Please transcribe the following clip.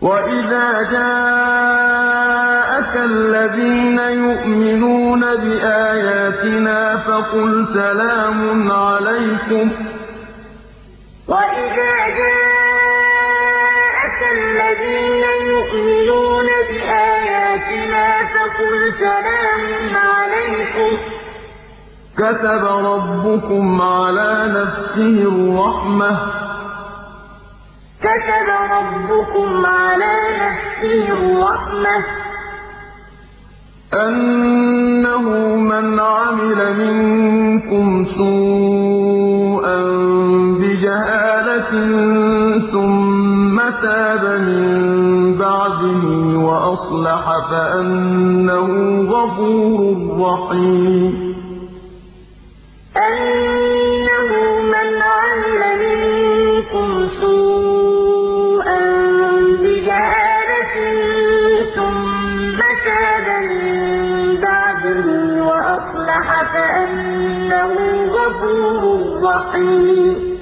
وَإِذَا جَاءَكَ الَّذِينَ يُؤْمِنُونَ بِآيَاتِنَا فَقُلْ سَلَامٌ عَلَيْكُمْ كَتَبَ رَبُّكُمْ عَلَىٰ نَفْسِهِ الرَّحْمَةَ أَنَّهُ مَنْ عَمِلَ مِنكُمْ سُوءًا بِجَهَالَةٍ ثُمَّ تَابَ مِن بَعْدِهِ وَأَصْلَحَ فَأَنَّهُ غَفُورٌ رَّحِيمٌ فَأَنَّهُ غَفُورٌ رَّحِيمٌ